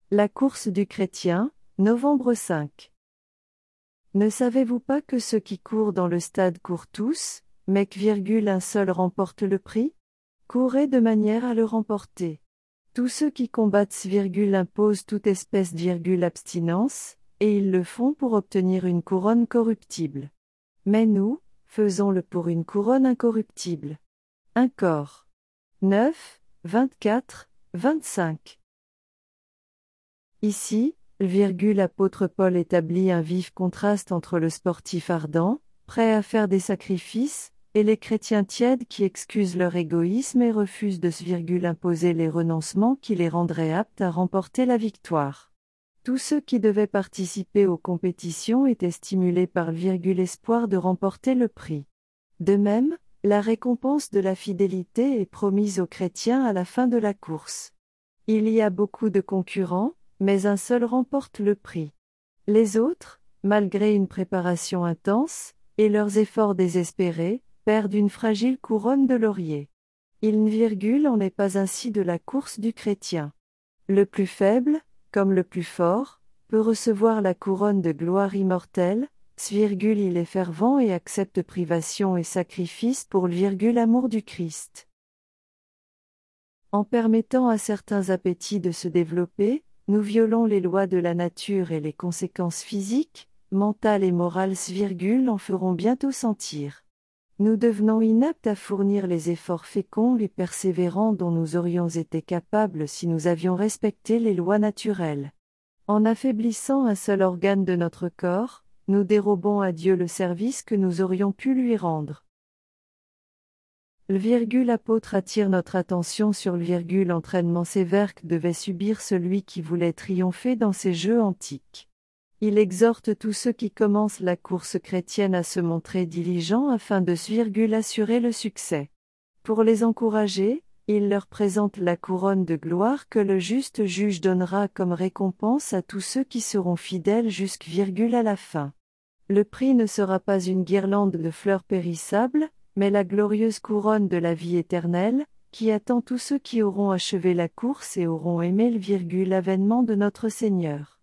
La course du chrétien, novembre 5. Ne savez-vous pas que ceux qui courent dans le stade courent tous, mais qu'un seul remporte le prix? Courez de manière à le remporter. Tous ceux qui combattent imposent toute espèce d'abstinence, et ils le font pour obtenir une couronne corruptible. Mais nous, faisons-le pour une couronne incorruptible. 1 Cor 9, 24, 25. Ici, l'apôtre Paul établit un vif contraste entre le sportif ardent, prêt à faire des sacrifices, et les chrétiens tièdes qui excusent leur égoïsme et refusent de imposer les renoncements qui les rendraient aptes à remporter la victoire. Tous ceux qui devaient participer aux compétitions étaient stimulés par l'espoir de remporter le prix. De même, la récompense de la fidélité est promise aux chrétiens à la fin de la course. Il y a beaucoup de concurrents, mais un seul remporte le prix. Les autres, malgré une préparation intense, et leurs efforts désespérés, perdent une fragile couronne de laurier. Il n'en est pas ainsi de la course du chrétien. Le plus faible, comme le plus fort, peut recevoir la couronne de gloire immortelle, il est fervent et accepte privation et sacrifice pour l'amour du Christ. En permettant à certains appétits de se développer, nous violons les lois de la nature et les conséquences physiques, mentales et morales en feront bientôt sentir. Nous devenons inaptes à fournir les efforts féconds et persévérants dont nous aurions été capables si nous avions respecté les lois naturelles. En affaiblissant un seul organe de notre corps, nous dérobons à Dieu le service que nous aurions pu lui rendre. L'apôtre attire notre attention sur l'entraînement sévère que devait subir celui qui voulait triompher dans ces jeux antiques. Il exhorte tous ceux qui commencent la course chrétienne à se montrer diligents afin de assurer le succès. Pour les encourager, il leur présente la couronne de gloire que le juste juge donnera comme récompense à tous ceux qui seront fidèles à la fin. Le prix ne sera pas une guirlande de fleurs périssables, mais la glorieuse couronne de la vie éternelle, qui attend tous ceux qui auront achevé la course et auront aimé l'avènement de notre Seigneur.